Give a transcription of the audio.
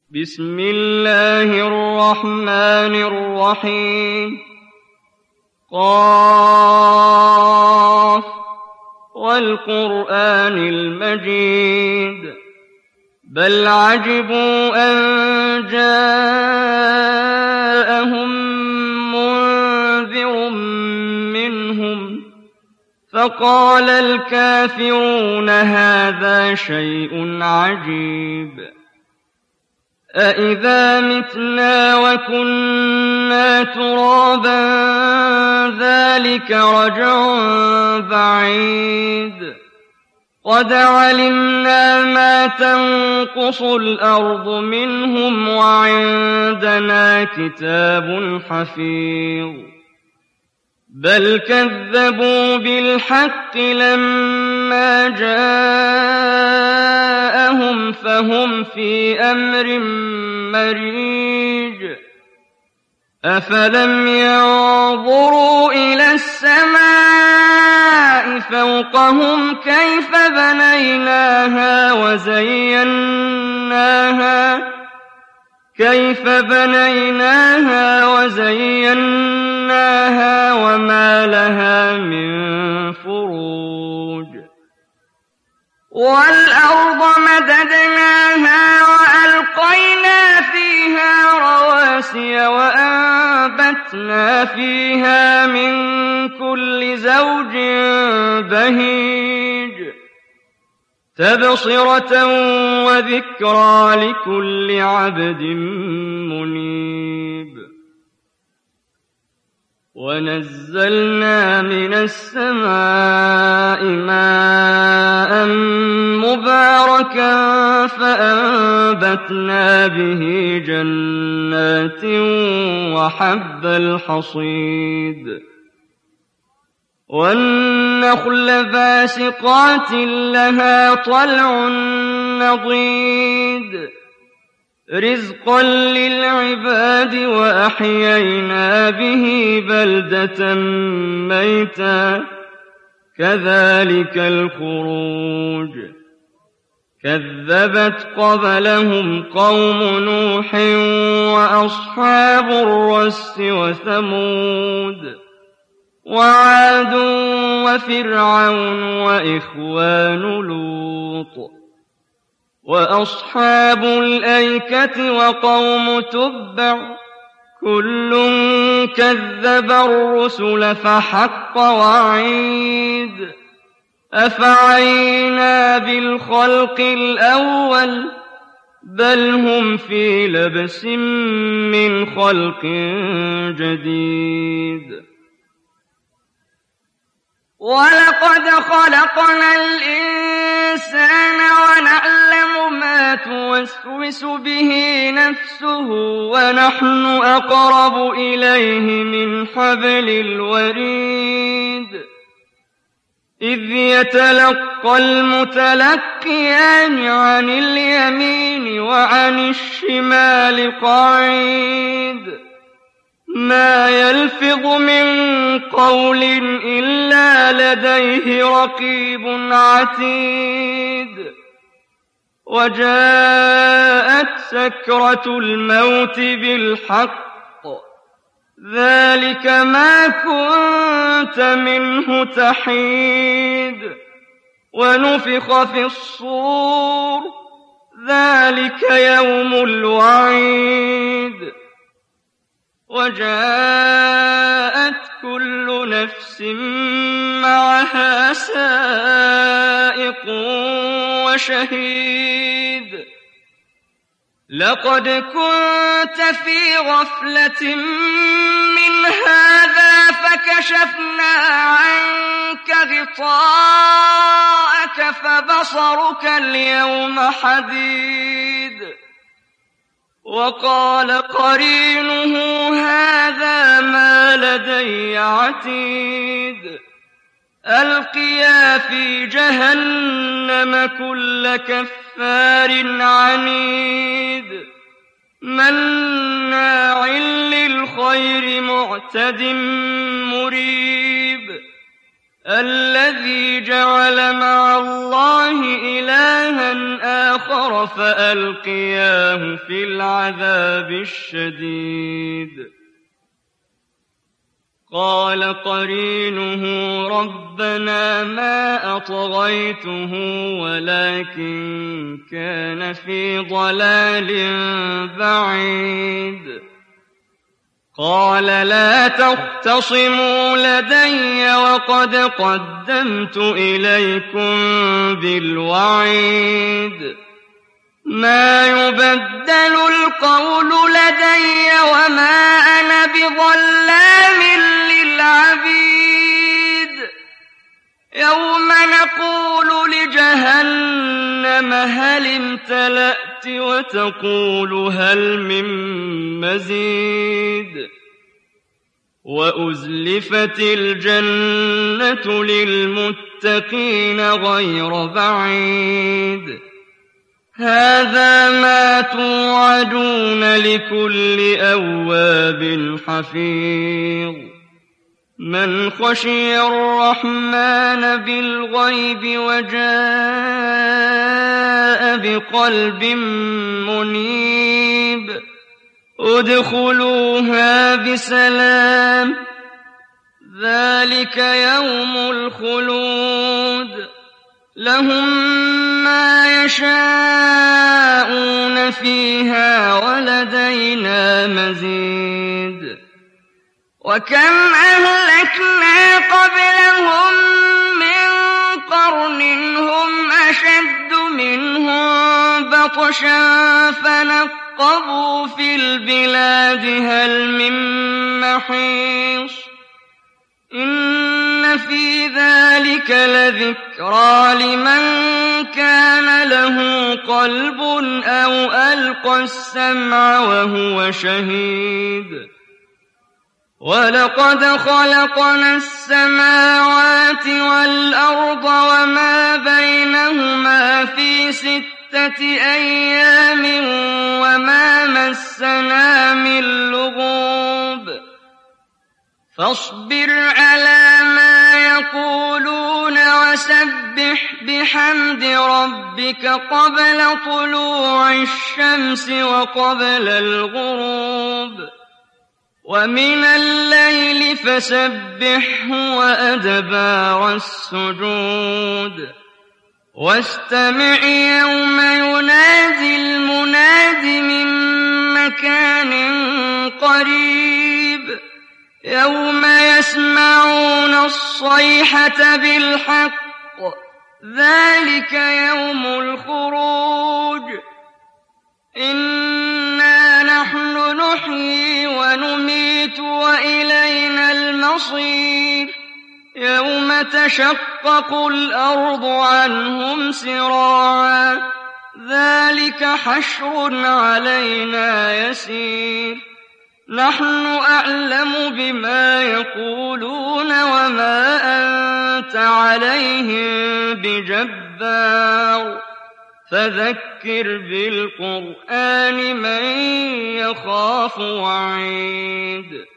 بسم الله الرحمن الرحيم قاف والقرآن المجيد بل عجبوا أن جاءهم منذر منهم فقال الكافرون هذا شيء عجيب أإذا متنا وكنا ترابا ذلك رجع بعيد قد علمنا ما تنقص الأرض منهم وعندنا كتاب حفيظ بل كذبوا بالحق لما جاءهم فهم في أمر مريج أفلم ينظروا إلى السماء فوقهم كيف بنيناها وزيناها وما لها من فروج والأرض مددناها وألقينا فيها رواسي وأنبتنا فيها من كل زوج بهيج تبصرة وذكرى لكل عبد منيب ونزلنا من السماء ماء مباركا فأنبتنا به جنات وحب الحصيد والنخل باسقات لها طلع نضيد رزقا للعباد وأحيينا به بلدة ميتا كذلك الخروج كذبت قبلهم قوم نوح وأصحاب الرس وثمود وعاد وفرعون وإخوان لوط وأصحاب الأيكة وقوم تبع كل كذب الرسل فحق وعيد أفعينا بالخلق الأول بل هم في لبس من خلق جديد ولقد خلقنا الإنسان ونعلم ما توسوس به نفسه ونحن أقرب إليه من حبل الوريد إذ يتلقى المتلقيان عن اليمين وعن الشمال قعيد ما يلفظ من قول إلا لديه رقيب عتيد وجاءت سكرة الموت بالحق ذلك ما كنت منه تحيد ونفخ في الصور ذلك يوم الوعيد وجاءت كل نفس معها سائق وشهيد لقد كنت في غفلة من هذا فكشفنا عنك غطاءك فبصرك اليوم حديد وقال قرينه هذا ما لدي عتيد ألقيا في جهنم كل كفار عنيد مناع للخير معتد مريب الذي جعل مع الله إلها آخر فألقياه في العذاب الشديد قال قرينه ربنا ما أطغيته ولكن كان في ضلال بعيد قال لا تختصموا لدي وقد قدمت إليكم بالوعيد ما يبدل القول لدي وما أنا بظلام للعبيد يوم نقول لجهنم هل امتلأت وتقول هل من مزيد وأزلفت الجنة للمتقين غير بعيد هذا ما توعدون لكل أواب حفيظ من خشي الرحمن بالغيب وجاء بقلب منيب ادخلوها بسلام ذلك يوم الخلود لهم ما يشاءون فيها ولدينا مزيد وكم أهلكنا قبلهم من قرن هم أشد منهم بطشا فنقبوا في البلاد هل من محيص إن في ذلك لذكرى لمن كان له قلب أو ألقى السمع وهو شهيد ولقد خلقنا السماوات والأرض وما بينهما في 6 أيام وما مسنا من لغوب فاصبر على ما يقولون وسبح بحمد ربك قبل طلوع الشمس وقبل الغروب ومن الليل فسبحه وأدبار السجود واستمع يوم ينادي المناد من مكان قريب يوم يسمعون الصيحة بالحق ذلك يوم الخروج إنا نحن نحيي ونميت وإلينا المصير يوم تشقق الأرض عنهم سراعا ذلك حشر علينا يسير نحن أعلم بما يقولون وما أنت عليهم بجبار فذكر بالقرآن من يخاف وعيد